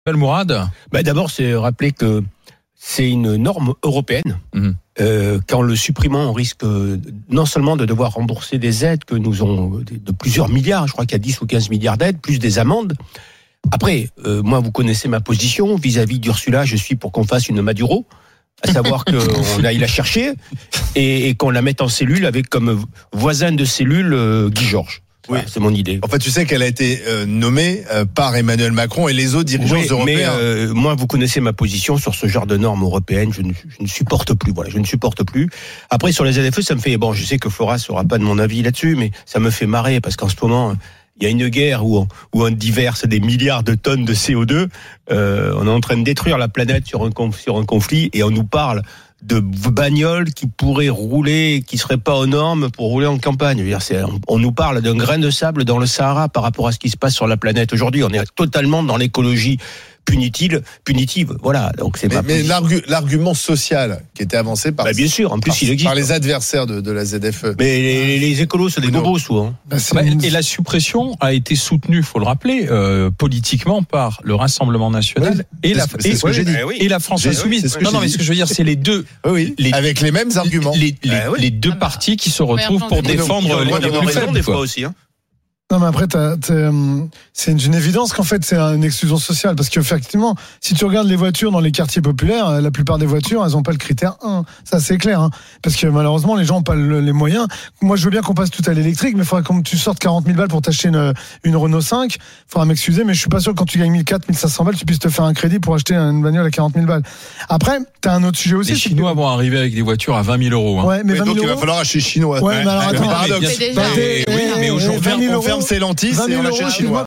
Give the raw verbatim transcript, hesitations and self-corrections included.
Mourad. Bah d'abord, c'est rappeler que c'est une norme européenne. Mmh. Euh, qu'en le supprimant, on risque non seulement de devoir rembourser des aides que nous ont de plusieurs milliards, je crois qu'il y a dix ou quinze milliards d'aides, plus des amendes. Après, euh, moi, vous connaissez ma position vis-à-vis d'Ursula, je suis pour qu'on fasse une Maduro, à savoir qu'on aille la chercher et, et qu'on la mette en cellule avec comme voisin de cellule euh, Guy Georges. Oui, voilà, c'est mon idée. En fait, tu sais qu'elle a été euh, nommée euh, par Emmanuel Macron et les autres dirigeants oui, européens. Mais euh, moi, vous connaissez ma position sur ce genre de normes européennes. Je ne, je ne supporte plus. Voilà, je ne supporte plus. Après, sur les Z F E, ça me fait bon. Je sais que Flora sera pas de mon avis là-dessus, mais ça me fait marrer parce qu'en ce moment, il y a une guerre où on, où on diverse des milliards de tonnes de C O deux. Euh, on est en train de détruire la planète sur un sur un conflit et on nous parle de bagnoles qui pourraient rouler, qui seraient pas aux normes pour rouler en campagne. On nous parle d'un grain de sable dans le Sahara par rapport à ce qui se passe sur la planète aujourd'hui. On est totalement dans l'écologie punitive, punitive. Voilà. Donc c'est mais, pas mais l'argu- l'argument social qui était avancé par, bah bien sûr, en plus par, il existe par les adversaires de, de la Z F E. Mais les, les écolos, c'est des bobos souvent. Bah, et la suppression a été soutenue, faut le rappeler, euh, politiquement par le Rassemblement national oui, et la c'est, c'est et, dit. et la France insoumise. Oui, non, non, mais ce que je veux dire, c'est les deux. Oui, oui. Les, avec les mêmes arguments. Les, les, ah, oui. les deux partis qui se retrouvent pour défendre les, les plus faibles des fois aussi. Hein. Non, mais après, t'as, t'as, c'est une évidence qu'en fait, c'est une exclusion sociale. Parce qu'effectivement, si tu regardes les voitures dans les quartiers populaires, la plupart des voitures, elles n'ont pas le critère un. Ça, c'est clair. Hein. Parce que malheureusement, les gens n'ont pas le, les moyens. Moi, je veux bien qu'on passe tout à l'électrique, mais il faudra que tu sortes quarante mille balles pour t'acheter une, une Renault cinq. Il faudra m'excuser, mais je suis pas sûr que quand tu gagnes mille quatre cents, mille cinq cents balles, tu puisses te faire un crédit pour acheter une bagnole à quarante mille balles. Après, t'as un autre sujet aussi. Les Chinois que... vont arriver avec des voitures à vingt mille euros. Hein. Ouais, mais, mais vingt mille donc, euros. il va falloir acheter chinois. Ouais, mais alors attends. Paradoxe. Mais, oui, mais aujourd'hui, on ferme ses lentilles et on achète chinois.